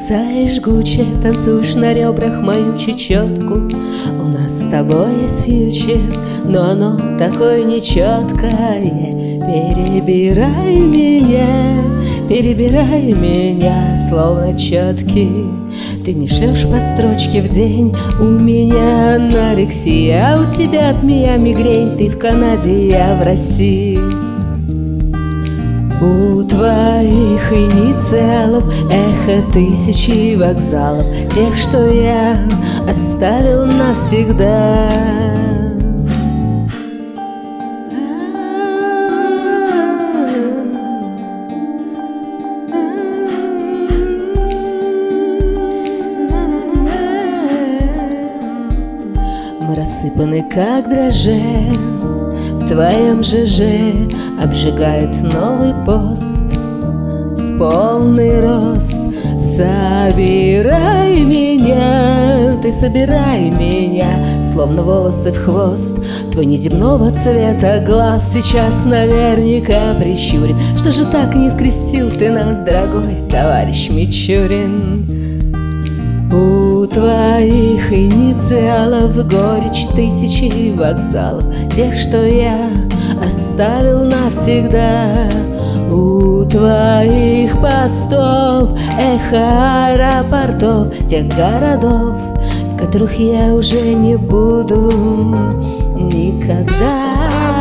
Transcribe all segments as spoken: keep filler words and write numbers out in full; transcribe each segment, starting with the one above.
Бросаешь жгуче, танцуешь на ребрах мою чечетку. У нас с тобой есть фьючер, но оно такое нечеткое. Перебирай меня, перебирай меня, словно четки. Ты не шлешь по строчке в день, у меня анорексия, а у тебя от меня мигрень. Ты в Канаде, я в России. У твоих инициалов эхо тысячи вокзалов, тех, что я оставил навсегда. Мы рассыпаны, как дрожжи, в твоем ЖЖ обжигает новый пост в полный рост. Собирай меня, ты собирай меня, словно волосы в хвост. Твой неземного цвета глаз сейчас наверняка прищурен. Что же так не скрестил ты нас, дорогой товарищ Мичурин? У твоих инициалов горечь тысячи вокзалов, тех, что я оставил навсегда. У твоих постов эхо аэропортов, тех городов, в которых я уже не буду никогда.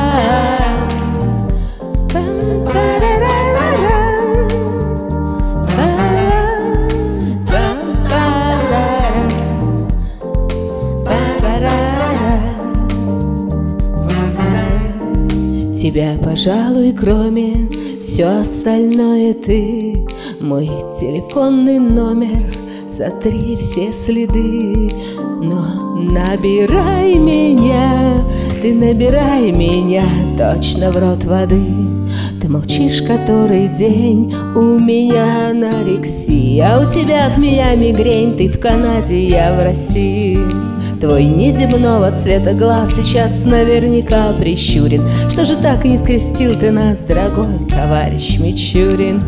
Тебя, пожалуй, кроме все остальное ты, мой телефонный номер, сотри все следы. Но набирай меня, ты набирай меня, точно в рот воды. Ты молчишь который день, у меня анорексия, а у тебя от меня мигрень. Ты в Канаде, я в России. Твой неземного цвета глаз сейчас наверняка прищурен. Что же так не скрестил ты нас, дорогой товарищ Мичурин?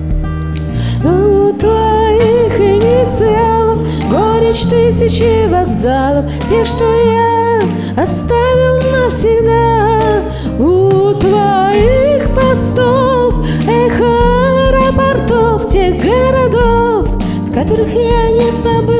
У твоих инициалов горечь тысячи вокзалов, тех, что я оставил навсегда. У твоих постов эхо аэропортов, тех городов, в которых я не побыл.